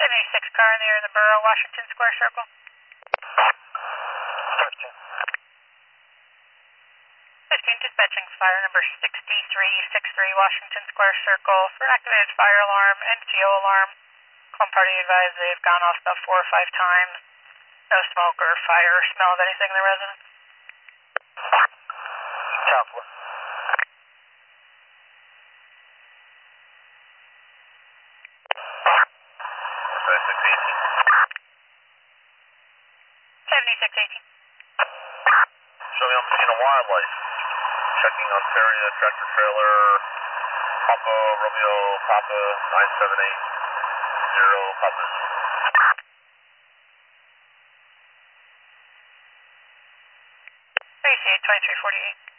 76 car in the air in the Borough, Washington Square Circle. 15 dispatching fire number 6363 Washington Square Circle for an activated fire alarm and CO alarm. Home party advised they've gone off about 4 or 5 times. No smoke or fire or smell of anything in the residence. Counselor. 7618. Showing up Machine of Wildlife. Checking Ontario tractor trailer. Papa Romeo Papa 9780 Papa Zulu. Appreciate 2348.